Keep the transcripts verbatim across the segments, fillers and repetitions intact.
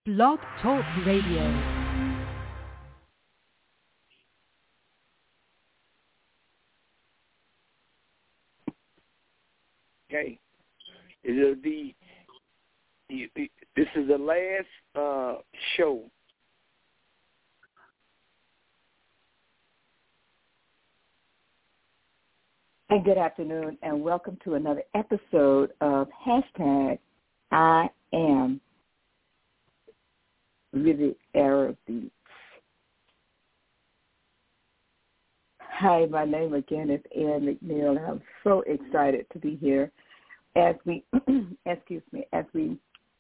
Blog Talk Radio. Okay, it'll be. This is the last uh, show. And good afternoon, and welcome to another episode of hashtag I am Riviera Beach. Hi, my name again is Ann McNeil, and I'm so excited to be here as we, excuse me, as we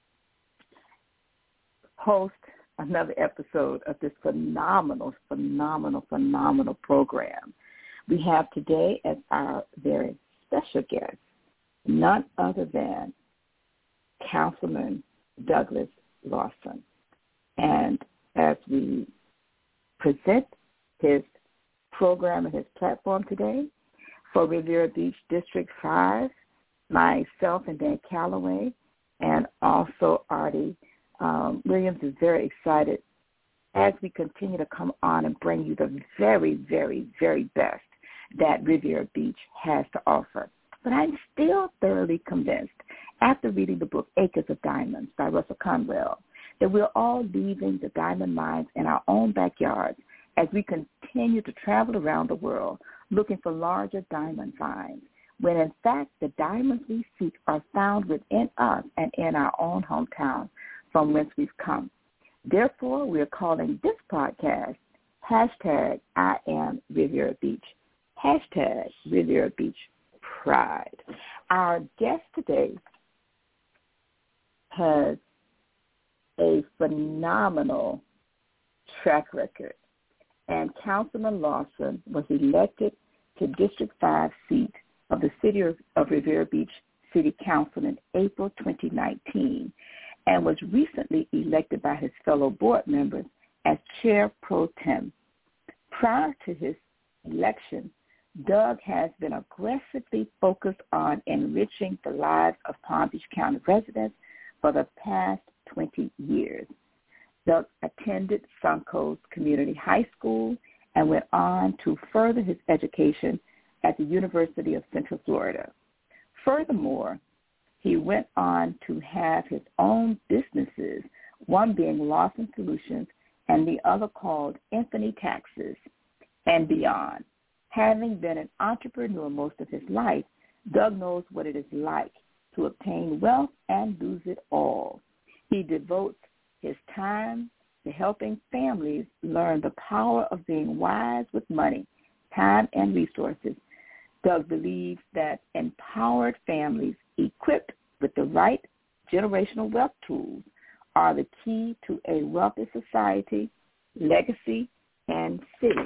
host another episode of this phenomenal, phenomenal, phenomenal program. We have today as our very special guest none other than Councilman Douglas Lawson. And as we present his program and his platform today for Riviera Beach District five, myself and Dan Calloway, and also Artie um, Williams is very excited as we continue to come on and bring you the very, very, very best that Riviera Beach has to offer. But I'm still thoroughly convinced, after reading the book Acres of Diamonds by Russell Conwell, that we're all leaving the diamond mines in our own backyards as we continue to travel around the world looking for larger diamond finds, when in fact the diamonds we seek are found within us and in our own hometown from whence we've come. Therefore, we're calling this podcast hashtag I am Riviera Beach. Hashtag Riviera Beach Pride. Our guest today has a phenomenal track record, and Councilman Lawson was elected to District five seat of the City of, of Riviera Beach City Council in April twenty nineteen and was recently elected by his fellow board members as Chair Pro Tem. Prior to his election, Doug has been aggressively focused on enriching the lives of Palm Beach County residents for the past twenty years. Doug attended Suncoast Community High School and went on to further his education at the University of Central Florida. Furthermore, he went on to have his own businesses, one being Lawson Solutions and the other called Infinity Taxes and Beyond. Having been an entrepreneur most of his life, Doug knows what it is like to obtain wealth and lose it all. He devotes his time to helping families learn the power of being wise with money, time, and resources. Doug believes that empowered families equipped with the right generational wealth tools are the key to a wealthy society, legacy, and city.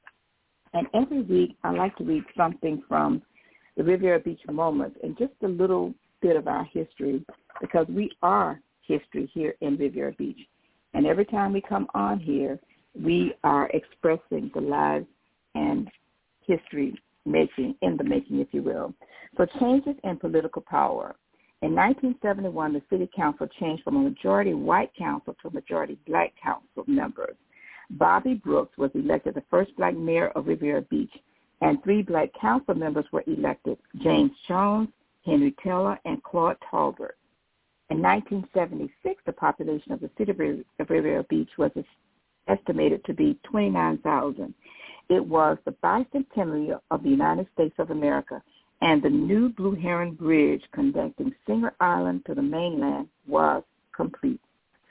And every week, I like to read something from the Riviera Beach Moments and just a little bit of our history, because we are history here in Riviera Beach. And every time we come on here, we are expressing the lives and history making, in the making, if you will. So changes in political power. In nineteen seventy-one, the city council changed from a majority white council to a majority black council members. Bobby Brooks was elected the first black mayor of Riviera Beach, and three black council members were elected, James Jones, Henry Taylor, and Claude Talbert. In nineteen seventy-six, the population of the city of Riviera Beach was estimated to be twenty-nine thousand. It was the bicentennial of the United States of America, and the new Blue Heron Bridge connecting Singer Island to the mainland was complete.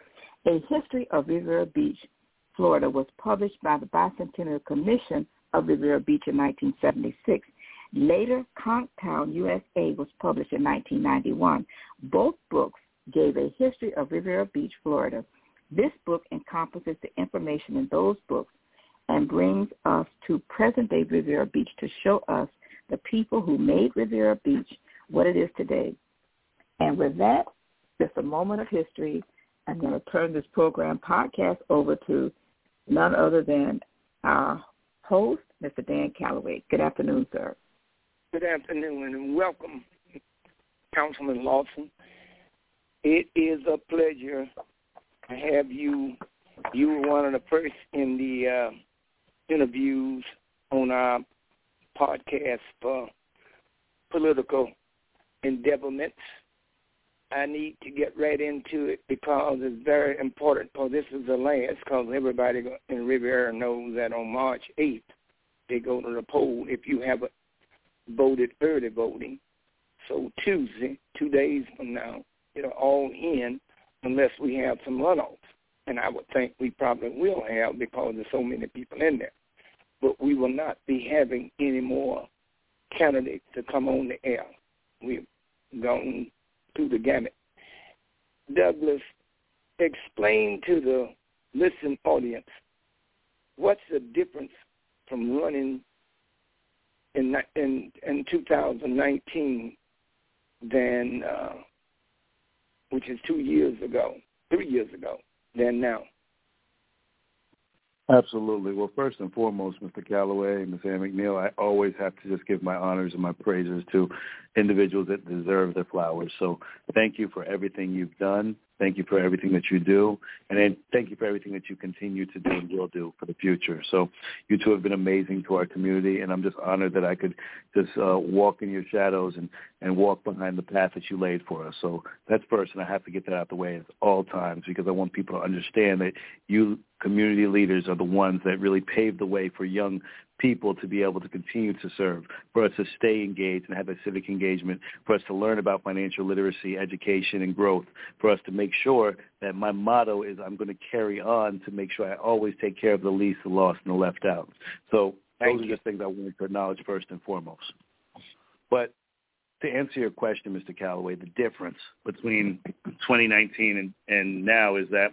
A History of Riviera Beach, Florida was published by the Bicentennial Commission of Riviera Beach in nineteen seventy-six. Later, Conktown, U S A was published in nineteen ninety-one. Both books gave a history of Riviera Beach, Florida. This book encompasses the information in those books and brings us to present-day Riviera Beach to show us the people who made Riviera Beach what it is today. And with that, just a moment of history, I'm going to turn this program podcast over to none other than our host, Mister Dan Calloway. Good afternoon, sir. Good afternoon, and welcome, Councilman Lawson. It is a pleasure I have you, you were one of the first in the uh, interviews on our podcast for political endeavorments. I need to get right into it because it's very important, because this is the last, because everybody in Riviera knows that on March eighth, they go to the poll if you haven't voted early voting. So Tuesday, two days from now, it'll all end unless we have some runoffs. And I would think we probably will have because there's so many people in there. But we will not be having any more candidates to come on the air. We've gone through the gamut. Douglas, explain to the listening audience what's the difference from running in in, in two thousand nineteen than, uh, which is two years ago, three years ago, than now. Absolutely. Well, first and foremost, Mister Calloway and Miz Ann McNeil, I always have to just give my honors and my praises to individuals that deserve their flowers. So thank you for everything you've done. Thank you for everything that you do. And then thank you for everything that you continue to do and will do for the future. So you two have been amazing to our community, and I'm just honored that I could just uh, walk in your shadows and, and walk behind the path that you laid for us. So that's first, and I have to get that out the way at all times because I want people to understand that you community leaders are the ones that really pave the way for young people to be able to continue to serve, for us to stay engaged and have a civic engagement, for us to learn about financial literacy, education, and growth, for us to make sure that my motto is I'm going to carry on to make sure I always take care of the least, the lost, and the left out. So Thank those you. are just things I wanted to acknowledge first and foremost. But to answer your question, Mister Calloway, the difference between twenty nineteen and, and now is that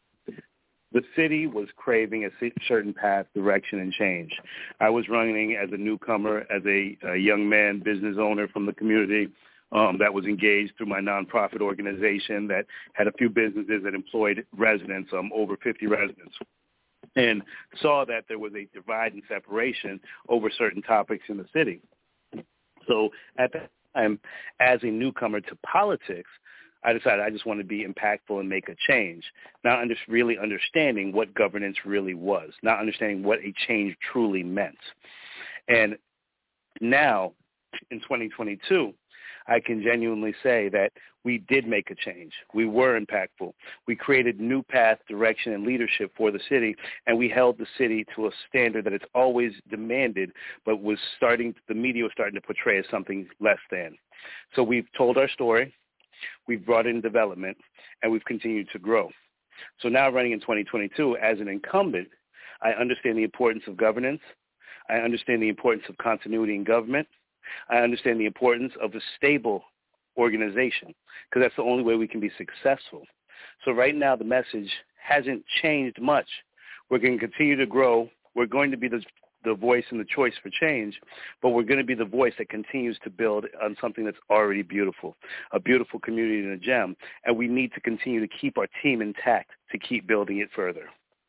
the city was craving a certain path, direction, and change. I was running as a newcomer, as a, a young man, business owner from the community um, that was engaged through my nonprofit organization that had a few businesses that employed residents, um, over fifty residents, and saw that there was a divide and separation over certain topics in the city. So at that time, as a newcomer to politics, I decided I just want to be impactful and make a change, not under, really understanding what governance really was, not understanding what a change truly meant. And now, in twenty twenty-two, I can genuinely say that we did make a change. We were impactful. We created new path, direction, and leadership for the city, and we held the city to a standard that it's always demanded, but was starting, the media was starting to portray as something less than. So we've told our story. We've brought in development, and we've continued to grow. So now running in twenty twenty-two, as an incumbent, I understand the importance of governance. I understand the importance of continuity in government. I understand the importance of a stable organization, because that's the only way we can be successful. So right now, the message hasn't changed much. We're going to continue to grow. We're going to be the the voice and the choice for change, but we're going to be the voice that continues to build on something that's already beautiful, a beautiful community and a gem, and we need to continue to keep our team intact to keep building it further.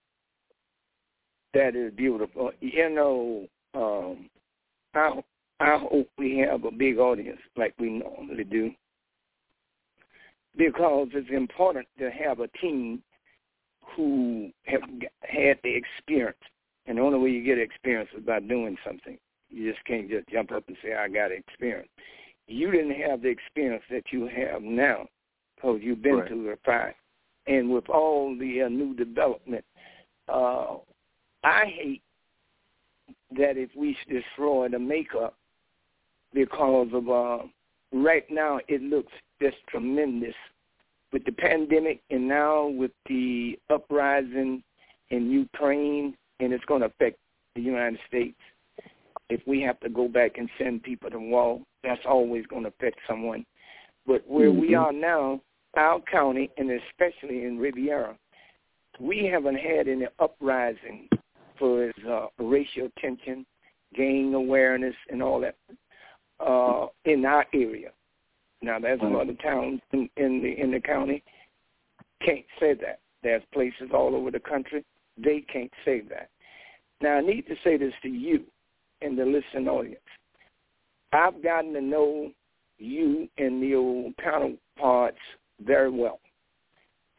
That is beautiful. You know, um, I, I hope we have a big audience like we normally do, because it's important to have a team who have had the experience. And the only way you get experience is by doing something. You just can't just jump up and say, I got experience. You didn't have the experience that you have now because you've been right. through the fight. And with all the uh, new development, uh, I hate that if we destroy the makeup because of uh, right now it looks just tremendous with the pandemic and now with the uprising in Ukraine, and it's going to affect the United States. If we have to go back and send people to war, that's always going to affect someone. But where mm-hmm. we are now, our county, and especially in Riviera, we haven't had any uprising for uh, racial tension, gang awareness, and all that uh, in our area. Now, there's some other towns in, in the in the county can't say that. There's places all over the country they can't say that. Now, I need to say this to you and the listening audience. I've gotten to know you and the old counterparts very well.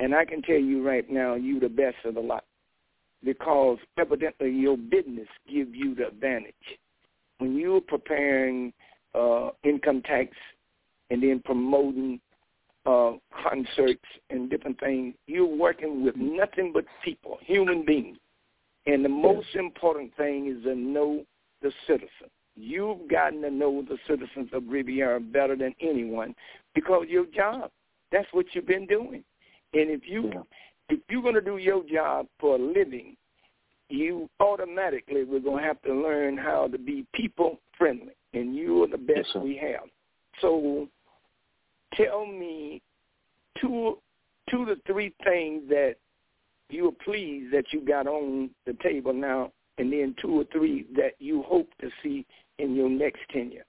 And I can tell you right now, you the best of the lot, because evidently your business gives you the advantage. When you're preparing uh, income tax and then promoting uh, concerts and different things, you're working with nothing but people, human beings. And the most important thing is to know the citizen. You've gotten to know the citizens of Riviera better than anyone because of your job. That's what you've been doing. And if you yeah. if you're going to do your job for a living, you automatically we're going to have to learn how to be people friendly, and you are the best yes, we have. So, tell me two two to three things that you are pleased that you got on the table now, and then two or three that you hope to see in your next tenure.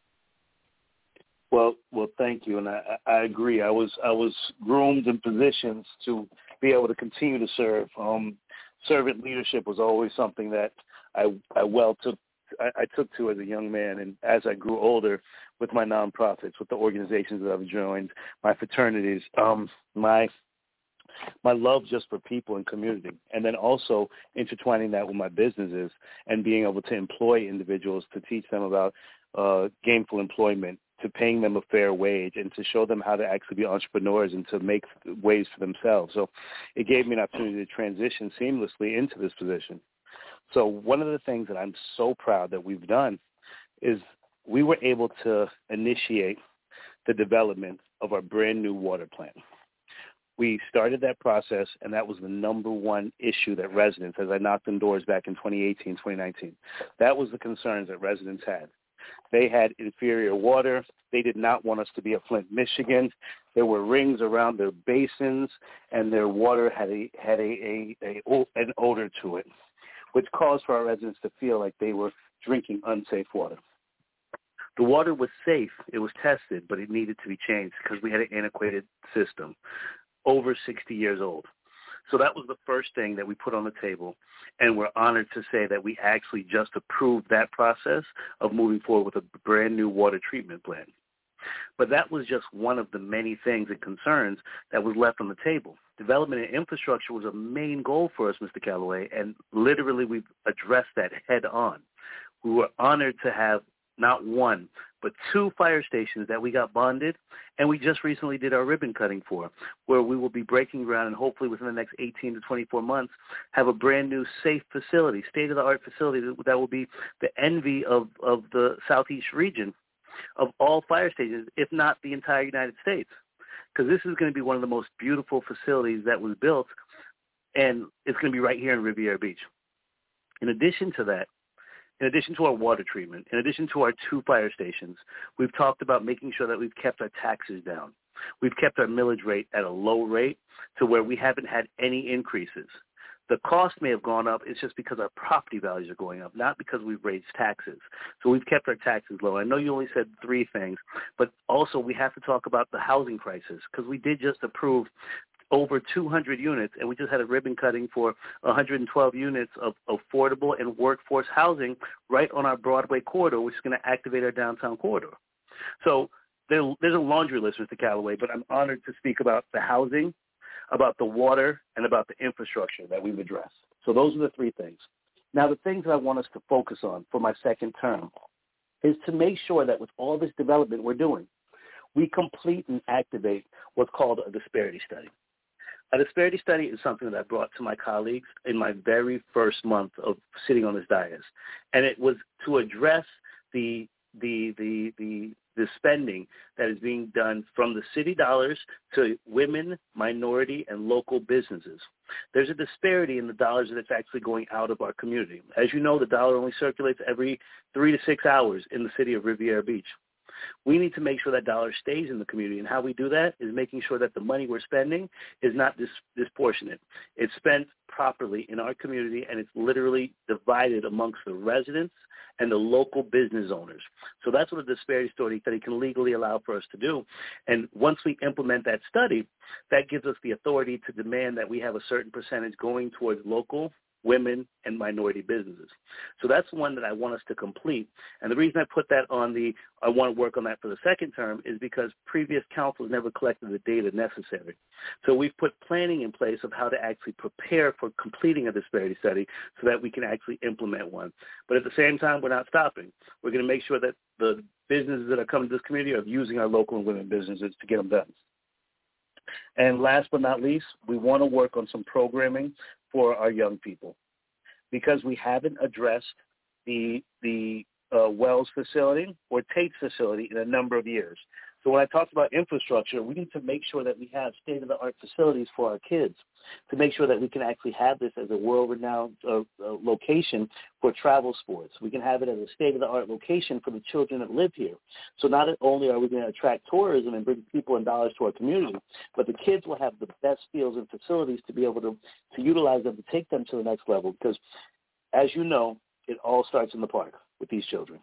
Well, well, thank you, and I, I agree. I was I was groomed in positions to be able to continue to serve. Um, servant leadership was always something that I, I well took I, I took to as a young man, and as I grew older, with my nonprofits, with the organizations that I've joined, my fraternities, um, my my love just for people and community, and then also intertwining that with my businesses and being able to employ individuals to teach them about uh, gainful employment, to paying them a fair wage, and to show them how to actually be entrepreneurs and to make ways for themselves. So it gave me an opportunity to transition seamlessly into this position. So one of the things that I'm so proud that we've done is we were able to initiate the development of our brand new water plant. We started that process, and that was the number one issue that residents, as I knocked on doors back in twenty eighteen, twenty nineteen, that was the concerns that residents had. They had inferior water. They did not want us to be a Flint, Michigan. There were rings around their basins, and their water had a had a, a, a an odor to it, which caused for our residents to feel like they were drinking unsafe water. The water was safe. It was tested, but it needed to be changed because we had an antiquated system, over sixty years old. So that was the first thing that we put on the table, and we're honored to say that we actually just approved that process of moving forward with a brand new water treatment plant. But that was just one of the many things and concerns that was left on the table. Development and infrastructure was a main goal for us, Mister Calloway, and literally we've addressed that head on. We were honored to have not one, but two fire stations that we got bonded, and we just recently did our ribbon cutting for, where we will be breaking ground and hopefully within the next eighteen to twenty-four months have a brand new safe facility, state-of-the-art facility that will be the envy of, of the Southeast region of all fire stations, if not the entire United States, because this is going to be one of the most beautiful facilities that was built, and it's going to be right here in Riviera Beach. In addition to that, in addition to our water treatment, in addition to our two fire stations, we've talked about making sure that we've kept our taxes down. We've kept our millage rate at a low rate to where we haven't had any increases. The cost may have gone up. It's just because our property values are going up, not because we've raised taxes. So we've kept our taxes low. I know you only said three things, but also we have to talk about the housing crisis, because we did just approve over two hundred units, and we just had a ribbon cutting for one hundred twelve units of affordable and workforce housing right on our Broadway corridor, which is going to activate our downtown corridor. So there, there's a laundry list, Mister Calloway, but I'm honored to speak about the housing, about the water, and about the infrastructure that we've addressed. So those are the three things. Now, the things that I want us to focus on for my second term is to make sure that with all this development we're doing, we complete and activate what's called a disparity study. A disparity study is something that I brought to my colleagues in my very first month of sitting on this dais, and it was to address the the the the, the spending that is being done from the city dollars to women, minority, and local businesses. There's a disparity in the dollars that's actually going out of our community. As you know, the dollar only circulates every three to six hours in the city of Riviera Beach. We need to make sure that dollar stays in the community, and how we do that is making sure that the money we're spending is not dis- disproportionate. It's spent properly in our community, and it's literally divided amongst the residents and the local business owners. So that's what a disparity study that it can legally allow for us to do. And once we implement that study, that gives us the authority to demand that we have a certain percentage going towards local women, and minority businesses. So that's one that I want us to complete. And the reason I put that on the, I want to work on that for the second term is because previous councils never collected the data necessary. So we've put planning in place of how to actually prepare for completing a disparity study so that we can actually implement one. But at the same time, we're not stopping. We're going to make sure that the businesses that are coming to this community are using our local and women businesses to get them done. And last but not least, we want to work on some programming for our young people because we haven't addressed the the uh, Wells facility or Tate's facility in a number of years. So when I talked about infrastructure, we need to make sure that we have state-of-the-art facilities for our kids to make sure that we can actually have this as a world-renowned uh, uh, location for travel sports. We can have it as a state-of-the-art location for the children that live here. So not only are we going to attract tourism and bring people and dollars to our community, but the kids will have the best fields and facilities to be able to, to utilize them to take them to the next level because, as you know, it all starts in the park with these children.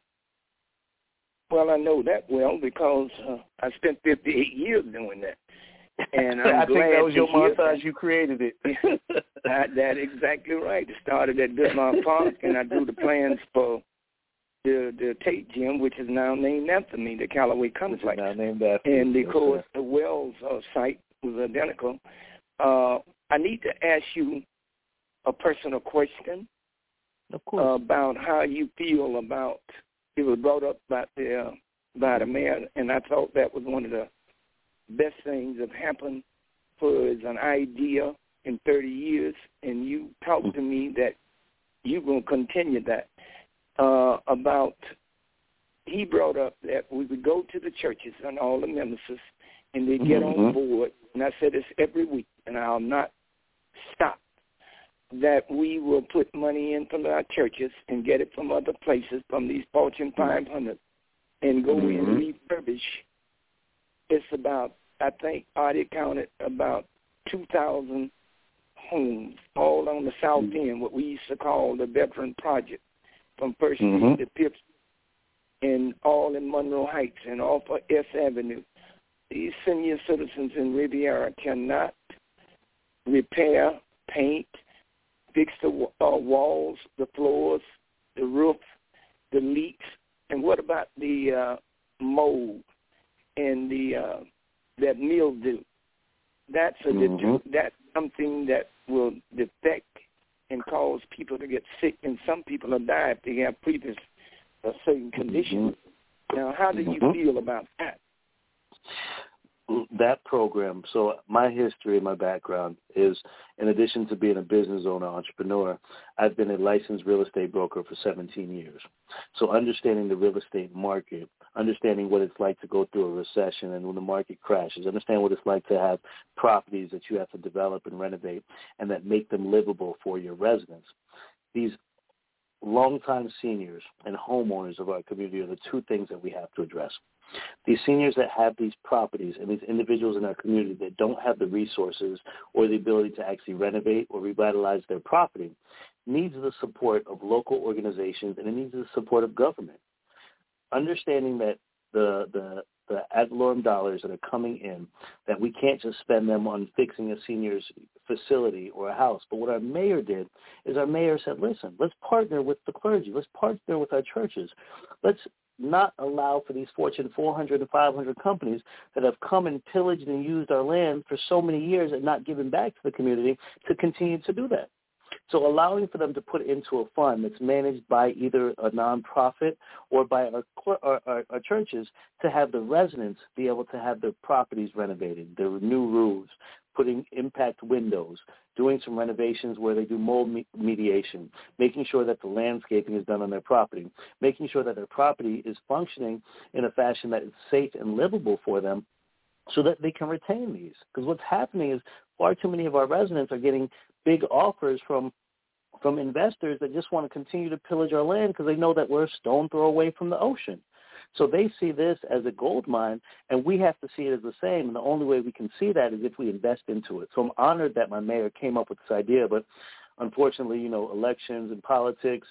Well, I know that well because uh, I spent fifty-eight years doing that. And I'm I glad think that was your montage. That. You created it. that, that exactly right. It started at Goodmont Park, and I drew the plans for the the Tate Gym, which is now named after me, the Callaway Complex. Which is now named after and you. of course, the Wells uh, site was identical. Uh, I need to ask you a personal question. Of course. Uh, about how you feel about. It was brought up by the uh, by the mayor, and I thought that was one of the best things that happened for as an idea in thirty years. And you talked to me that you're going to continue that. Uh, about he brought up that we would go to the churches and all the ministers, and they get mm-hmm. on board. And I said this every week, and I'll not stop. That we will put money in from our churches and get it from other places, from these Fortune five hundred, and go mm-hmm. and refurbish. It's about, I think, Artie counted about two thousand homes, all on the south mm-hmm. end, what we used to call the Veteran Project, from First mm-hmm. Street to Pips, and all in Monroe Heights and off of S Avenue. These senior citizens in Riviera cannot repair, paint, fix the uh, walls, the floors, the roof, the leaks, and what about the uh, mold and the uh, that mildew? That's a mm-hmm. that's something that will defect and cause people to get sick, and some people will die if they have previous a certain condition. Mm-hmm. Now, how do you mm-hmm. feel about that? That program, so my history and my background is, in addition to being a business owner, entrepreneur, I've been a licensed real estate broker for seventeen years. So understanding the real estate market, understanding what it's like to go through a recession and when the market crashes, understand what it's like to have properties that you have to develop and renovate and that make them livable for your residents. These longtime seniors and homeowners of our community are the two things that we have to address. These seniors that have these properties and these individuals in our community that don't have the resources or the ability to actually renovate or revitalize their property needs the support of local organizations and it needs the support of government. Understanding that the the the ad valorem dollars that are coming in, that we can't just spend them on fixing a senior's facility or a house. But what our mayor did is our mayor said, listen, let's partner with the clergy. Let's partner with our churches. Let's not allow for these Fortune four hundred and five hundred companies that have come and pillaged and used our land for so many years and not given back to the community to continue to do that. So allowing for them to put into a fund that's managed by either a nonprofit or by our, our, our, our churches to have the residents be able to have their properties renovated, their new roofs, putting impact windows, doing some renovations where they do mold me- mediation, making sure that the landscaping is done on their property, making sure that their property is functioning in a fashion that is safe and livable for them so that they can retain these. Because what's happening is far too many of our residents are getting big offers from from investors that just want to continue to pillage our land because they know that we're a stone throw away from the ocean. So they see this as a gold mine, and we have to see it as the same. And the only way we can see that is if we invest into it. So I'm honored that my mayor came up with this idea, but unfortunately, you know, elections and politics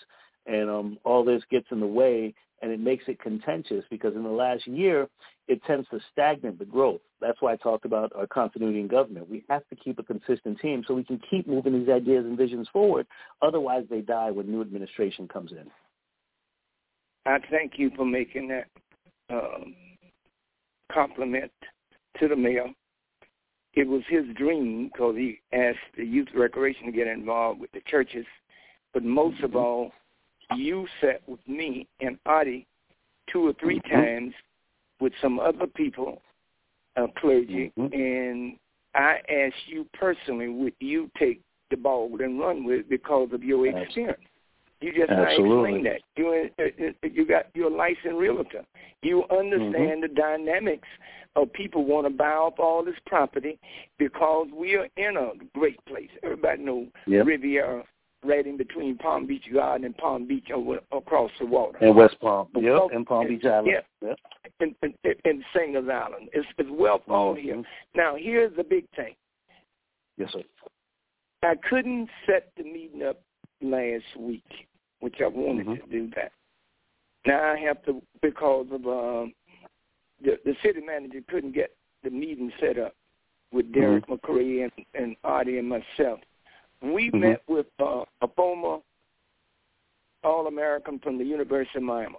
and um, all this gets in the way, and it makes it contentious because in the last year, it tends to stagnate the growth. That's why I talked about our continuity in government. We have to keep a consistent team so we can keep moving these ideas and visions forward. Otherwise, they die when new administration comes in. I thank you for making that um, compliment to the mayor. It was his dream because he asked the youth recreation to get involved with the churches. But most of all, you sat with me and Adi two or three times with some other people, uh, clergy, mm-hmm. and I asked you personally, would you take the ball and run with it because of your experience? You just not explain that. You you got you're a licensed realtor. You understand mm-hmm. the dynamics of people want to buy up all this property because we are in a great place. Everybody knows yep. Riviera, right in between Palm Beach Garden and Palm Beach over across the water. And West Palm. Yep, and Palm Beach Island. Yeah. Yep. And, and, and Singers Island. It's, it's well thought mm-hmm. here. Now, here's the big thing. Yes, sir. I couldn't set the meeting up last week, which I wanted mm-hmm. to do that. Now I have to, because of um, the, the city manager couldn't get the meeting set up with Derek mm-hmm. McCray and, and Artie and myself. We mm-hmm. met with uh, a former All-American from the University of Miami.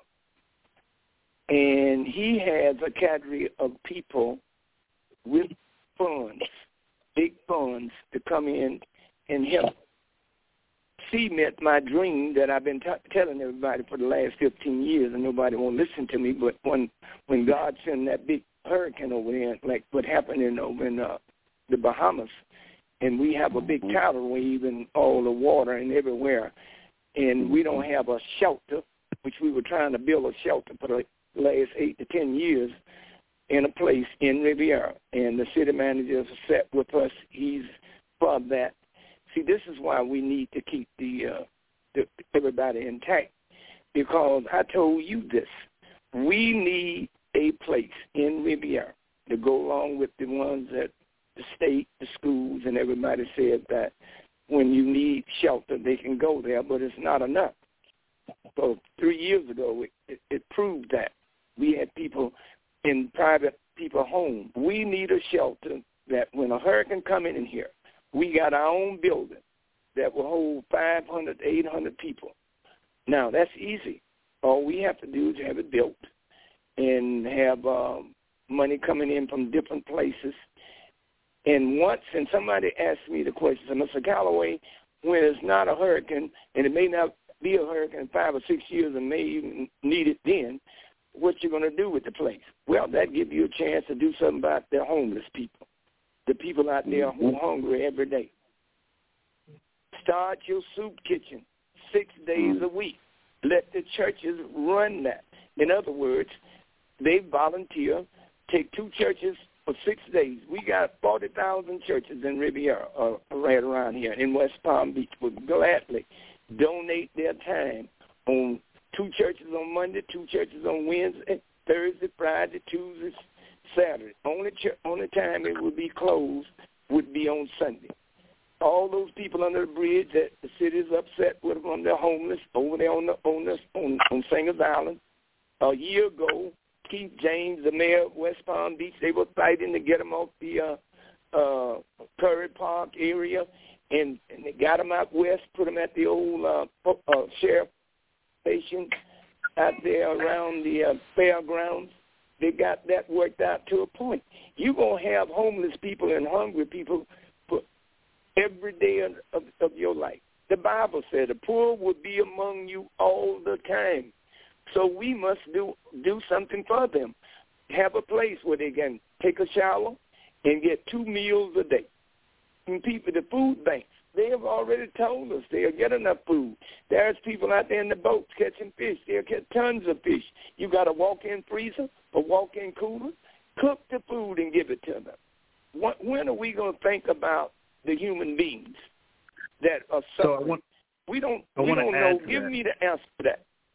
And he has a cadre of people with funds, big funds, to come in and help cement my dream that I've been t- telling everybody for the last fifteen years, and nobody won't listen to me. But when when God sent that big hurricane over there, like what happened in over in uh, the Bahamas, and we have a big tidal wave and all the water and everywhere, and we don't have a shelter, which we were trying to build a shelter for the last eight to ten years in a place in Riviera, and the city manager is set with us. He's for that. See, this is why we need to keep the, uh, the everybody intact, because I told you this. We need a place in Riviera to go along with the ones that the state, the schools, and everybody said that when you need shelter, they can go there, but it's not enough. So three years ago, it, it, it proved that. We had people in private people home. We need a shelter that when a hurricane come in here, we got our own building that will hold five hundred, eight hundred people. Now, that's easy. All we have to do is have it built and have um, money coming in from different places. And once, and somebody asked me the question, so Mister Calloway, when it's not a hurricane, and it may not be a hurricane in five or six years and may even need it then, what you going to do with the place? Well, that gives you a chance to do something about the homeless people. The people out there who are hungry every day. Start your soup kitchen six days a week. Let the churches run that. In other words, they volunteer, take two churches for six days. We got forty thousand churches in Riviera, uh, right around here in West Palm Beach, would gladly donate their time on two churches on Monday, two churches on Wednesday, Thursday, Friday, Tuesday, Saturday. Only ch- only time it would be closed would be on Sunday. All those people under the bridge that the city is upset with them, they're homeless over there on the on the, on, on Singers Island. A year ago, Keith James, the mayor of West Palm Beach, they were fighting to get them off the uh, uh, Curry Park area, and, and they got them out west, put them at the old uh, uh, sheriff station out there around the uh, fairgrounds. They got that worked out to a point. You're going to have homeless people and hungry people for every day of, of, of your life. The Bible said the poor will be among you all the time. So we must do do something for them. Have a place where they can take a shower and get two meals a day. And people, the food banks, they have already told us they'll get enough food. There's people out there in the boats catching fish. They'll get tons of fish. You got a walk-in freezer, a walk-in cooler. Cook the food and give it to them. When are we going to think about the human beings that are suffering? So I want, we don't, I we want don't to know. add to Give that. me the answer to that.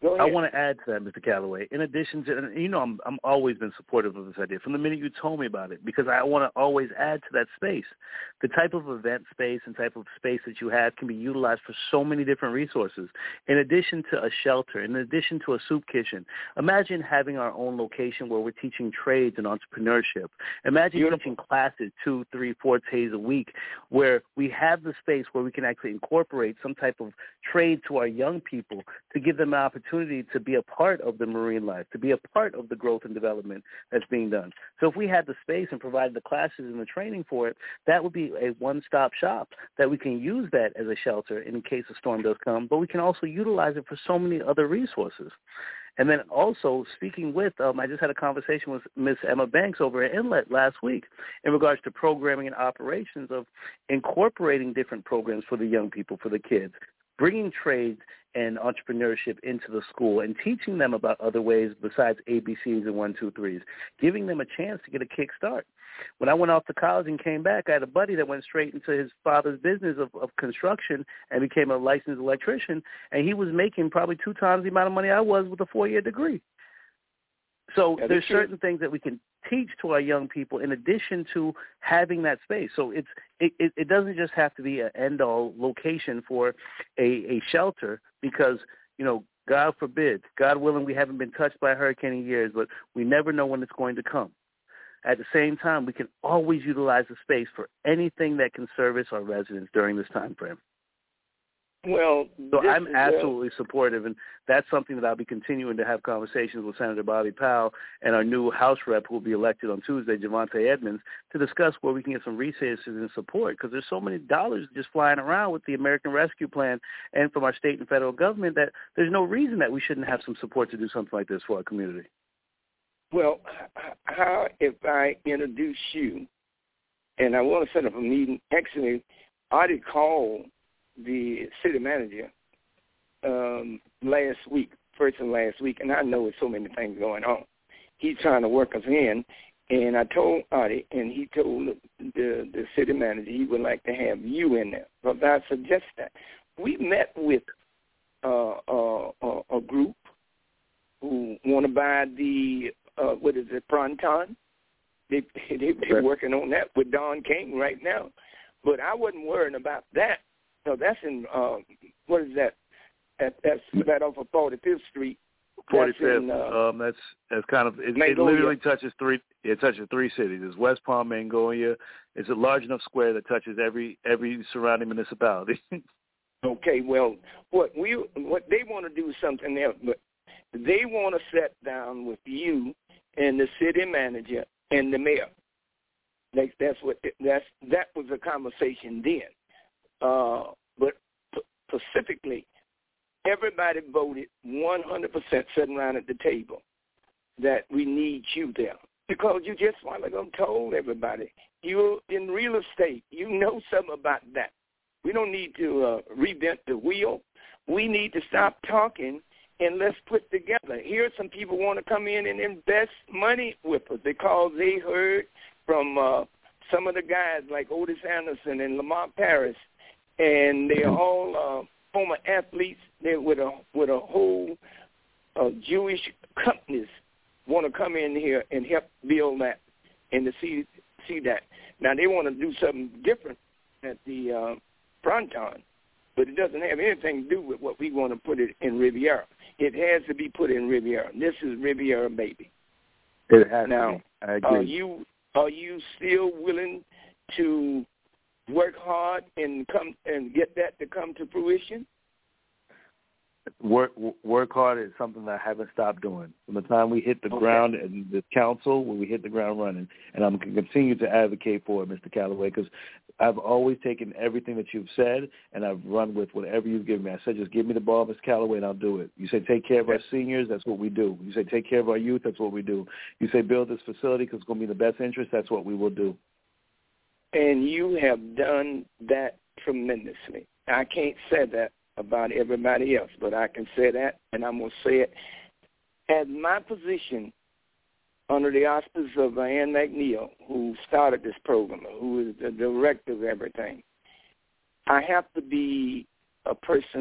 Go ahead. I want to add to that, Mister Calloway. In addition to, and you know, I'm I'm always been supportive of this idea from the minute you told me about it, because I want to always add to that space. The type of event space and type of space that you have can be utilized for so many different resources. In addition to a shelter, in addition to a soup kitchen, imagine having our own location where we're teaching trades and entrepreneurship. Imagine Beautiful. teaching classes two, three, four days a week, where we have the space where we can actually incorporate some type of trade to our young people to give them an opportunity to be a part of the marine life, to be a part of the growth and development that's being done. So if we had the space and provided the classes and the training for it, that would be a one-stop shop that we can use that as a shelter in case a storm does come, but we can also utilize it for so many other resources. And then also, speaking with, um, I just had a conversation with Miss Emma Banks over at Inlet last week in regards to programming and operations of incorporating different programs for the young people, for the kids, bringing trades and entrepreneurship into the school and teaching them about other ways besides A B Cs and one, two, threes, giving them a chance to get a kick start. When I went off to college and came back, I had a buddy that went straight into his father's business of, of construction and became a licensed electrician, and he was making probably two times the amount of money I was with a four-year degree. So yeah, there's certain things that we can teach to our young people in addition to having that space. So it's it, it, it doesn't just have to be an end-all location for a, a shelter because, you know, God forbid, God willing, we haven't been touched by a hurricane in years, but we never know when it's going to come. At the same time, we can always utilize the space for anything that can service our residents during this time frame. Well, so I'm absolutely a... supportive, and that's something that I'll be continuing to have conversations with Senator Bobby Powell and our new House rep who will be elected on Tuesday, Javante Edmonds, to discuss where we can get some resources and support, because there's so many dollars just flying around with the American Rescue Plan and from our state and federal government that there's no reason that we shouldn't have some support to do something like this for our community. Well, how if I introduce you, and I want to set up a meeting. Actually, I already called the city manager um, last week, first and last week, and I know there's so many things going on. He's trying to work us in, and I told Adi, and he told the, the city manager he would like to have you in there. But I suggest that. We met with uh, uh, uh, a group who want to buy the, uh, what is it, Fronton? They, they, they're working on that with Don King right now. But I wasn't worrying about that. No, that's in, uh, what is that? that that's right off of forty-fifth Street. forty-fifth. That's in, uh, um, that's that's kind of, it, it literally touches three, it touches three cities. It's West Palm, Magnolia. It's a large enough square that touches every every surrounding municipality. Okay, well, what we what they want to do is something else, but they want to sit down with you and the city manager and the mayor. Like that's what that's that was a conversation then. Uh, but specifically, everybody voted one hundred percent sitting around at the table that we need you there. Because you just while ago told everybody, you're in real estate. You know something about that. We don't need to uh, reinvent the wheel. We need to stop talking and let's put together. Here some people want to come in and invest money with us because they heard from uh, some of the guys like Otis Anderson and Lamar Paris, and they're all uh, former athletes. They're with a with a whole uh, Jewish companies want to come in here and help build that and to see see that. Now they want to do something different at the uh, Fronton, but it doesn't have anything to do with what we want to put it in Riviera. It has to be put in Riviera. This is Riviera, baby. It has now, to be. I agree. Are you are you still willing to work hard and come and get that to come to fruition? Work work hard is something that I haven't stopped doing. From the time we hit the okay. ground in the council, when we hit the ground running, and I'm going to continue to advocate for it, Mister Calloway, because I've always taken everything that you've said, and I've run with whatever you've given me. I said, just give me the ball, Mister Calloway, and I'll do it. You say take care of our seniors, that's what we do. You say take care of our youth, that's what we do. You say build this facility because it's going to be in the best interest, that's what we will do. And you have done that tremendously. I can't say that about everybody else, but I can say that, and I'm going to say it. As my position under the auspices of Ann McNeil, who started this program, who is the director of everything, I have to be a person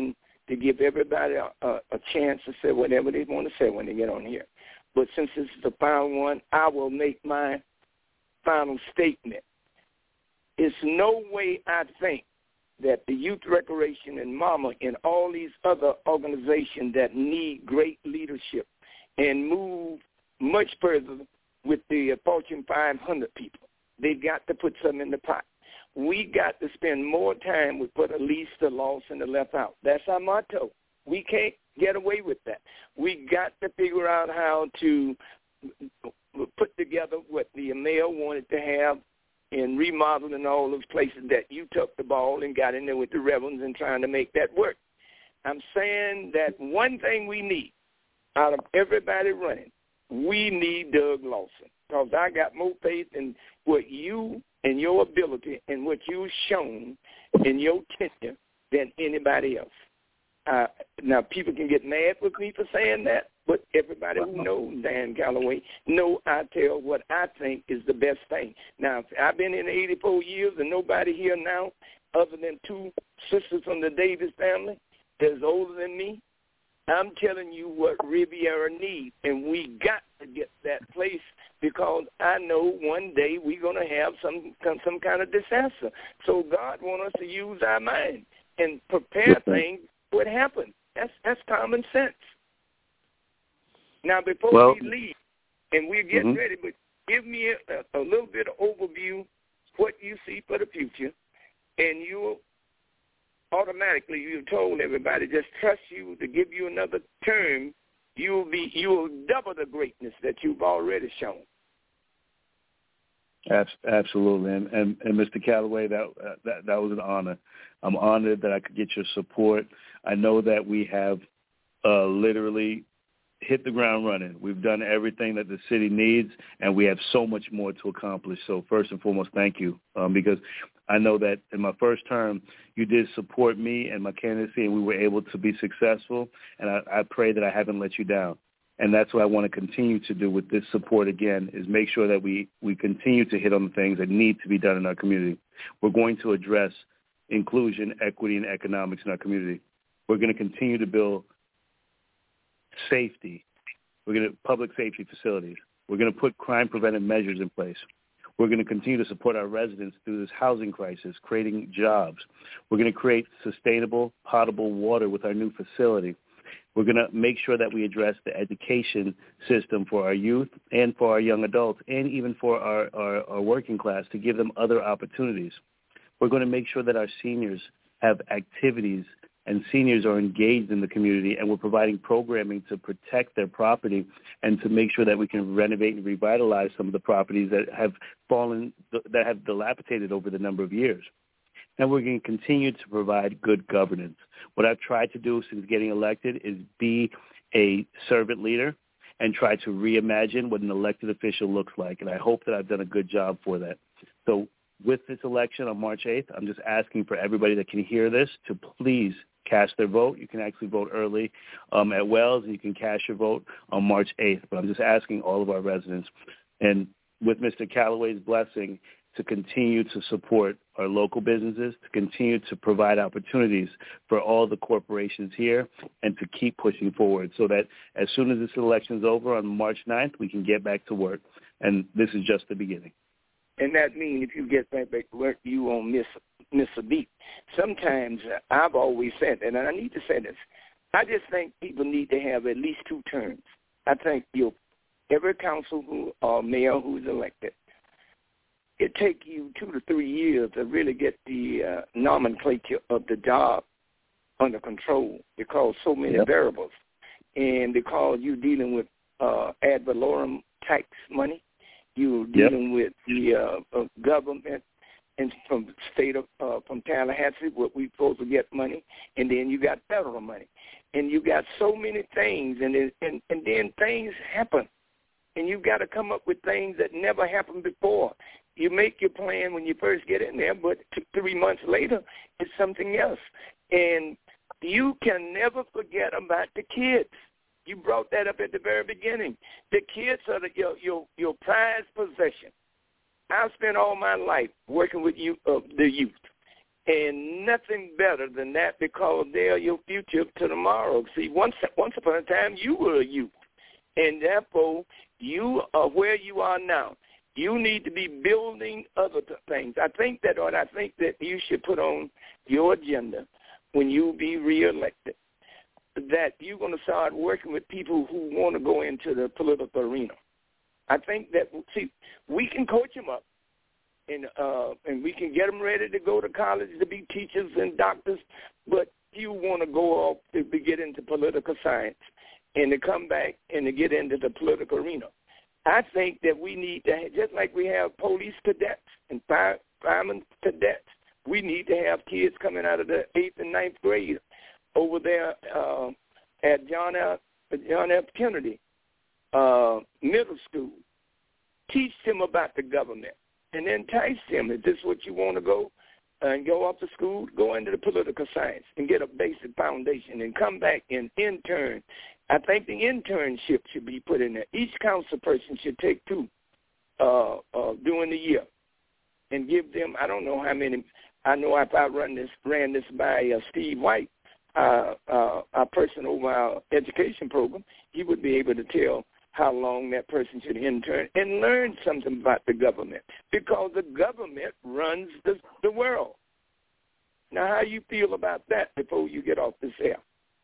to give everybody a, a, a chance to say whatever they want to say when they get on here. But since this is the final one, I will make my final statement. It's no way I think that the Youth Recreation and Mama and all these other organizations that need great leadership and move much further with the Fortune five hundred people, they've got to put something in the pot. We got to spend more time with what the least, the lost, and the left out. That's our motto. We can't get away with that. We got to figure out how to put together what the mayor wanted to have and remodeling all those places that you took the ball and got in there with the reverends and trying to make that work. I'm saying that one thing we need out of everybody running, we need Doug Lawson, because I got more faith in what you and your ability and what you've shown in your tenure than anybody else. Uh, now, people can get mad with me for saying that, but everybody who knows Dan Calloway know I tell what I think is the best thing. Now, if I've been in eighty-four years and nobody here now other than two sisters from the Davis family that's older than me, I'm telling you what Riviera needs, and we got to get that place because I know one day we're going to have some some kind of disaster. So God wants us to use our mind and prepare things for what happens. That's that's common sense. Now, before well, we leave, and we're getting mm-hmm. ready, but give me a, a little bit of overview what you see for the future, and you automatically you told everybody just trust you to give you another term. You'll be you will double the greatness that you've already shown. Absolutely, and and, and Mister Calloway, that, uh, that that was an honor. I'm honored that I could get your support. I know that we have uh, literally hit the ground running. We've done everything that the city needs, and we have so much more to accomplish. So first and foremost, thank you, um, because I know that in my first term, you did support me and my candidacy, and we were able to be successful, and I, I pray that I haven't let you down. And that's what I want to continue to do with this support again, is make sure that we, we continue to hit on the things that need to be done in our community. We're going to address inclusion, equity, and economics in our community. We're going to continue to build safety. We're going to public safety facilities. We're going to put crime preventive measures in place. We're going to continue to support our residents through this housing crisis, creating jobs. We're going to create sustainable, potable water with our new facility. We're going to make sure that we address the education system for our youth and for our young adults and even for our, our, our working class to give them other opportunities. We're going to make sure that our seniors have activities and seniors are engaged in the community, and we're providing programming to protect their property and to make sure that we can renovate and revitalize some of the properties that have fallen, that have dilapidated over the number of years. And we're going to continue to provide good governance. What I've tried to do since getting elected is be a servant leader and try to reimagine what an elected official looks like, and I hope that I've done a good job for that. So with this election on March eighth, I'm just asking for everybody that can hear this to please cast their vote. You can actually vote early um, at Wells, and you can cast your vote on March eighth. But I'm just asking all of our residents, and with Mister Calloway's blessing, to continue to support our local businesses, to continue to provide opportunities for all the corporations here, and to keep pushing forward so that as soon as this election's over on March ninth, we can get back to work. And this is just the beginning. And that means if you get back to work, you won't miss, miss a beat. Sometimes uh, I've always said, and I need to say this, I just think people need to have at least two terms. I think you, every council who, or mayor who's elected, it takes you two to three years to really get the uh, nomenclature of the job under control because so many yep. variables. And because you're dealing with uh, ad valorem tax money, you're dealing yep. with the uh, uh, government and from the state of uh, from Tallahassee, what we're supposed to get money, and then you got federal money, and you got so many things, and it, and and then things happen, and you got to come up with things that never happened before. You make your plan when you first get in there, but t- three months later, it's something else, and you can never forget about the kids. You brought that up at the very beginning. The kids are the, your, your your prized possession. I've spent all my life working with you, uh, the youth, And nothing better than that, because they are your future to tomorrow. See, once once upon a time, you were a youth, and therefore you are where you are now. You need to be building other things. I think that, or I think that you should put on your agenda when you be reelected, that you're going to start working with people who want to go into the political arena. I think that, see, we can coach them up, and uh, and we can get them ready to go to college to be teachers and doctors, but you want to go off to get into political science and to come back and to get into the political arena. I think that we need to, just like we have police cadets and fire, firemen cadets, we need to have kids coming out of the eighth and ninth grade over there uh, at John F. John F. Kennedy uh, Middle School. Teach them about the government and entice them. If this is what you want to go and go off to school, go into the political science and get a basic foundation and come back and intern. I think the internship should be put in there. Each council person should take two uh, uh, during the year and give them, I don't know how many. I know if I run this, ran this by uh, Steve White, uh, uh, our person over our education program, he would be able to tell how long that person should intern and learn something about the government, because the government runs the, the world. Now, how you feel about that before you get off this air?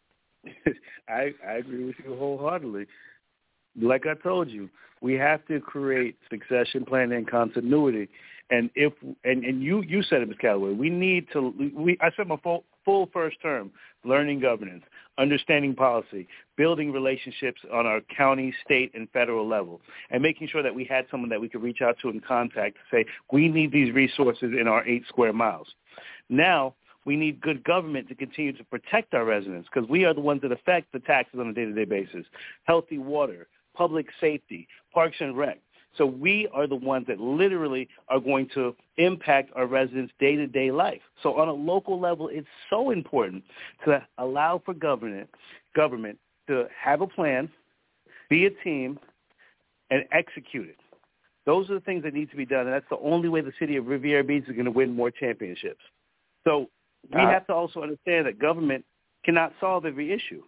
I, I agree with you wholeheartedly. Like I told you, we have to create succession planning and continuity. And if and, and you, you said it, Miz Calloway, we need to. We I spent my full, full first term learning governance, understanding policy, building relationships on our county, state, and federal level, and making sure that we had someone that we could reach out to and contact to say, we need these resources in our eight square miles. Now, we need good government to continue to protect our residents, because we are the ones that affect the taxes on a day-to-day basis. Healthy water, public safety, parks and rec. So we are the ones that literally are going to impact our residents' day-to-day life. So on a local level, it's so important to allow for government, government to have a plan, be a team, and execute it. Those are the things that need to be done, and that's the only way the city of Riviera Beach is going to win more championships. So we have to also understand that government cannot solve every issue,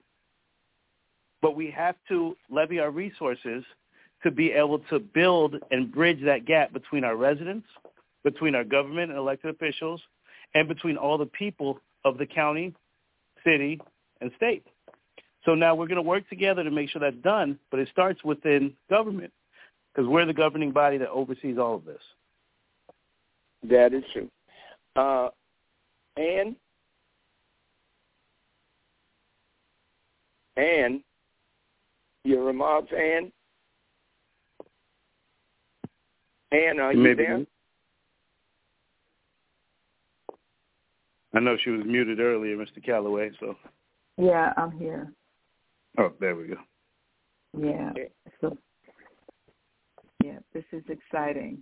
but we have to levy our resources to be able to build and bridge that gap between our residents, between our government and elected officials, and between all the people of the county, city, and state. So now we're going to work together to make sure that's done, but it starts within government, because we're the governing body that oversees all of this. That is true. Uh, and, and, your remarks, Ann? Ann, are you Maybe. there? I know she was muted earlier, Mister Calloway, so. Yeah, I'm here. Oh, there we go. Yeah. So, yeah, this is exciting.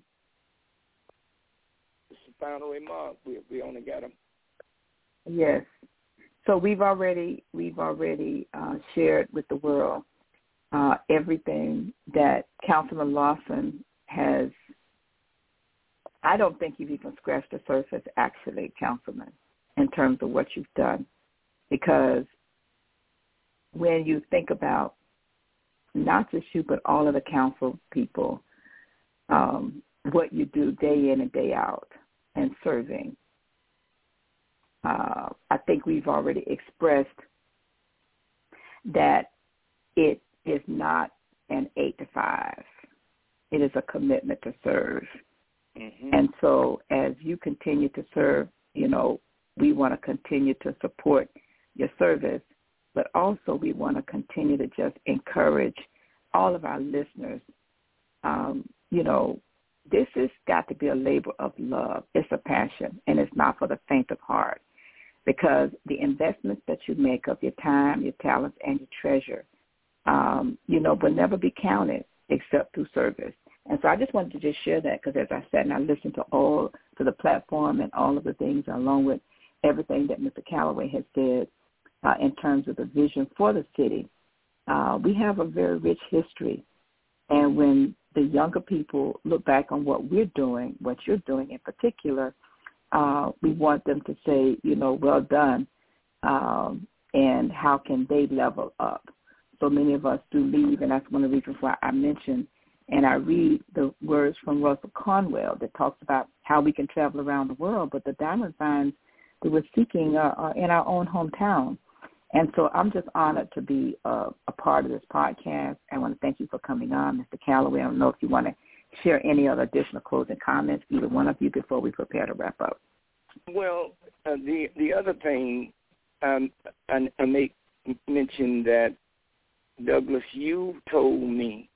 This is the final remark. We we only got them. Yes. So we've already we've already uh, shared with the world uh, everything that Councilman Lawson has. I don't think you've even scratched the surface, actually, Councilman, in terms of what you've done, because when you think about not just you but all of the council people, um, what you do day in and day out and serving, uh, I think we've already expressed that it is not an eight to five. It is a commitment to serve. Mm-hmm. And so as you continue to serve, you know, we want to continue to support your service, but also we want to continue to just encourage all of our listeners. Um, you know, this has got to be a labor of love. It's a passion, and it's not for the faint of heart, because the investments that you make of your time, your talents, and your treasure, um, you know, will never be counted except through service. And so I just wanted to just share that, because as I said, and I listened to all, to the platform and all of the things, along with everything that Mister Calloway has said uh, in terms of the vision for the city. Uh, we have a very rich history. And when the younger people look back on what we're doing, what you're doing in particular, uh, we want them to say, you know, well done, um, and how can they level up. So many of us do leave, and that's one of the reasons why I mentioned and I read the words from Russell Conwell that talks about how we can travel around the world, but the diamond finds that we're seeking are, are in our own hometown. And so I'm just honored to be uh, a part of this podcast. I want to thank you for coming on, Mister Calloway. I don't know if you want to share any other additional closing comments, either one of you, before we prepare to wrap up. Well, uh, the the other thing um, I, I make mention that, Douglas, you told me,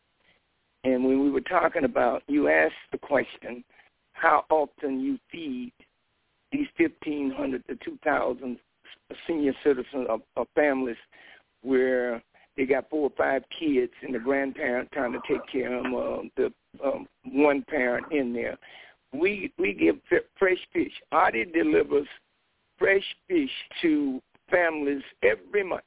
and when we were talking about, you asked the question, how often you feed these fifteen hundred to two thousand senior citizens or, or families where they got four or five kids and the grandparent trying to take care of them, uh, the um, one parent in there. We we give f- fresh fish. Artie delivers fresh fish to families every month.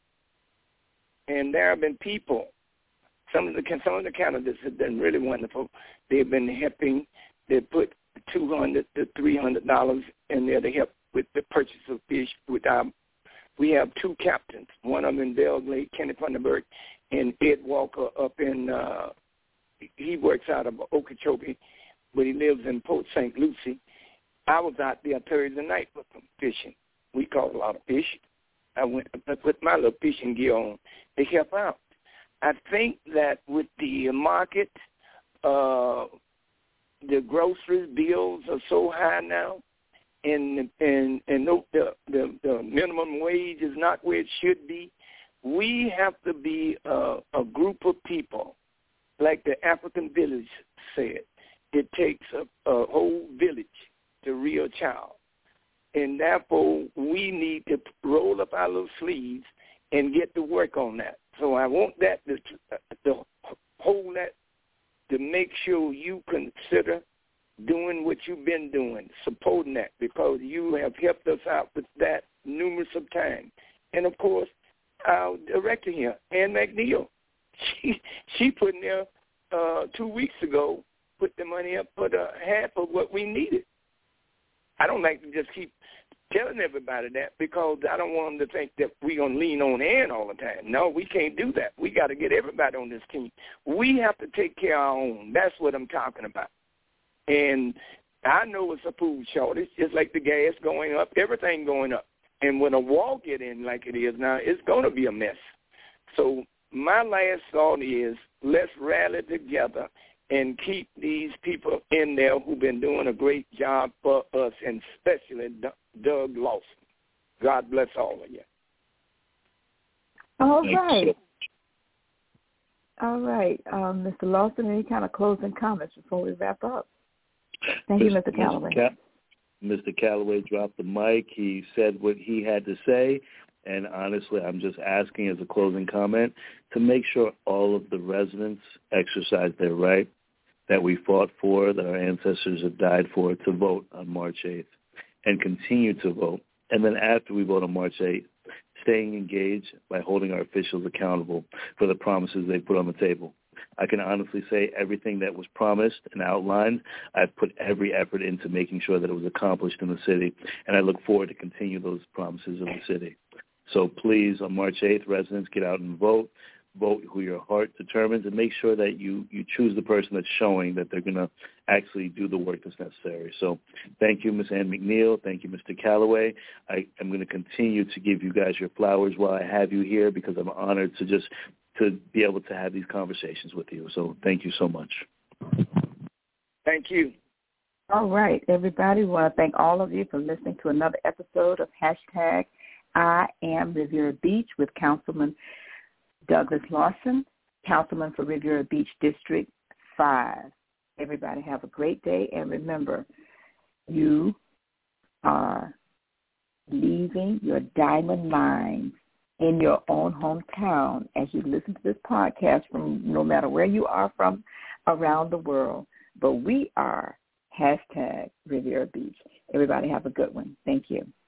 And there have been people, some of the some of the candidates have been really wonderful. They've been helping. They put two hundred to three hundred dollars in there to help with the purchase of fish. With our, we have two captains, one of them in Belle Glade, Kenny Funderburg, and Ed Walker up in. Uh, he works out of Okeechobee, but he lives in Port Saint Lucie. I was out there Thursday night with them fishing. We caught a lot of fish. I went I put my little fishing gear on. They help out. I think that with the market, uh, the groceries bills are so high now, and and and the, the the minimum wage is not where it should be. We have to be a, a group of people, like the African village said. It takes a, a whole village to rear a child. And therefore, we need to roll up our little sleeves and get to work on that. So I want that to, to hold that, to make sure you consider doing what you've been doing, supporting that, because you have helped us out with that numerous of times. And, of course, our director here, Ann McNeil, she, she put in there uh, two weeks ago, put the money up for the half of what we needed. I don't like to just keep telling everybody that, because I don't want them to think that we're going to lean on Ann all the time. No, we can't do that. We got to get everybody on this team. We have to take care of our own. That's what I'm talking about. And I know it's a food shortage, just like the gas going up, everything going up. And when a wall get in like it is now, it's going to be a mess. So my last thought is, let's rally together and keep these people in there who've been doing a great job for us, and especially Doug Lawson. God bless all of you. All right. All right. Um, Mister Lawson, any kind of closing comments before we wrap up? Thank you, Mister Calloway. Mister Calloway dropped the mic. He said what he had to say. And honestly, I'm just asking as a closing comment to make sure all of the residents exercise their right that we fought for, that our ancestors have died for, to vote on March eighth and continue to vote. And then after we vote on March eighth, staying engaged by holding our officials accountable for the promises they put on the table. I can honestly say everything that was promised and outlined, I've put every effort into making sure that it was accomplished in the city, and I look forward to continue those promises of the city. So please, on March eighth, residents, get out and vote. Vote who your heart determines, and make sure that you, you choose the person that's showing that they're going to actually do the work that's necessary. So thank you, Miz Ann McNeil. Thank you, Mister Calloway. I am going to continue to give you guys your flowers while I have you here, because I'm honored to just to be able to have these conversations with you. So thank you so much. Thank you. All right, everybody. We want to thank all of you for listening to another episode of Hashtag I Am Riviera Beach with Councilman Douglas Lawson, Councilman for Riviera Beach District five. Everybody have a great day, and remember, you are leaving your diamond mines in your own hometown as you listen to this podcast from no matter where you are from around the world. But we are hashtag Riviera Beach. Everybody have a good one. Thank you.